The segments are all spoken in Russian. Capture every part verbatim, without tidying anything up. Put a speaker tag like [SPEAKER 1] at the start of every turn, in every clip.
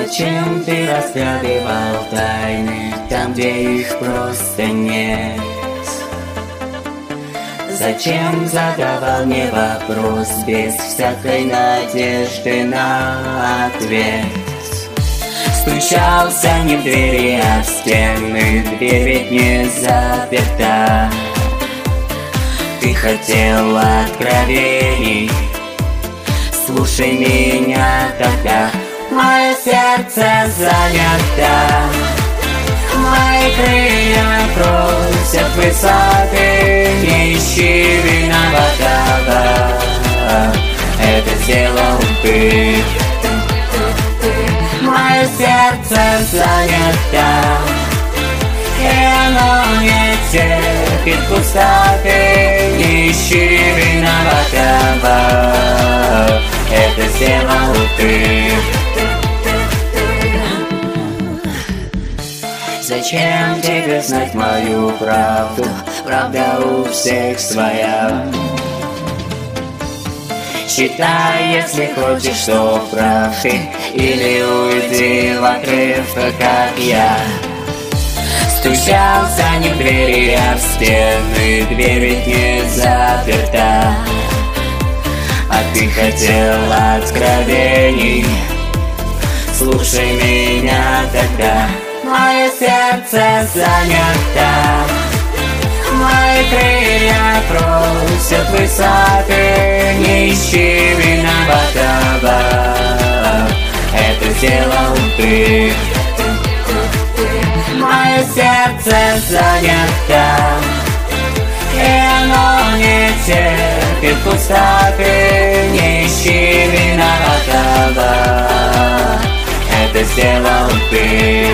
[SPEAKER 1] Зачем ты разгадывал тайны там, где их просто нет? Зачем задавал мне вопрос без всякой надежды на ответ? Стучался не в двери, а в стены, дверь ведь не заперта. Ты хотел откровений, слушай меня тогда. Мое сердце занято, мои крылья просят высоты. Не ищи виноватого, это сделал ты. Мое сердце занято, и оно не терпит пустоты. Не ищи виноватого, это сделал ты. Зачем тебе знать мою правду? Правда у всех своя. Считай, если хочешь, что прав ты, или уйди в отрыв, как я. Стучался не в двери, а в стены, дверь ведь не заперта. А ты хотел откровений, слушай меня тогда. Мое сердце занято, мои крылья просят высоты. Не ищи виноватого, это сделал ты. Мое сердце занято, и оно не терпит пустоты. Не ищи виноватого, это сделал ты.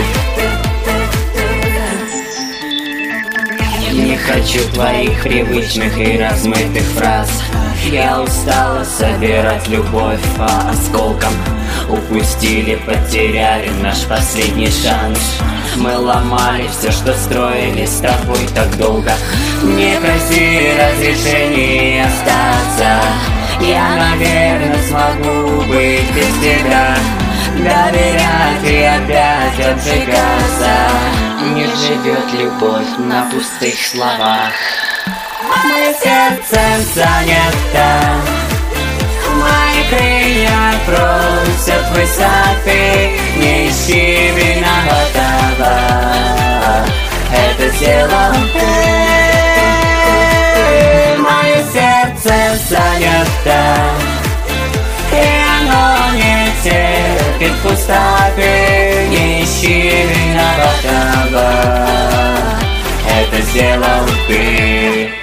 [SPEAKER 1] Не хочу твоих привычных и размытых фраз. Я устала собирать любовь по осколкам. Упустили, потеряли наш последний шанс. Мы ломали все, что строили с тобой так долго. Не проси разрешения остаться. Я, наверное, смогу быть без тебя. Доверять и опять обжигаться. Не живет любовь на пустых словах. Мое сердце занято, мои крылья просят высоты. Не ищи виноватого, это сделал ты. Мое сердце занято, и оно не терпит пустоты. Не ищи виноватого, это сделал ты.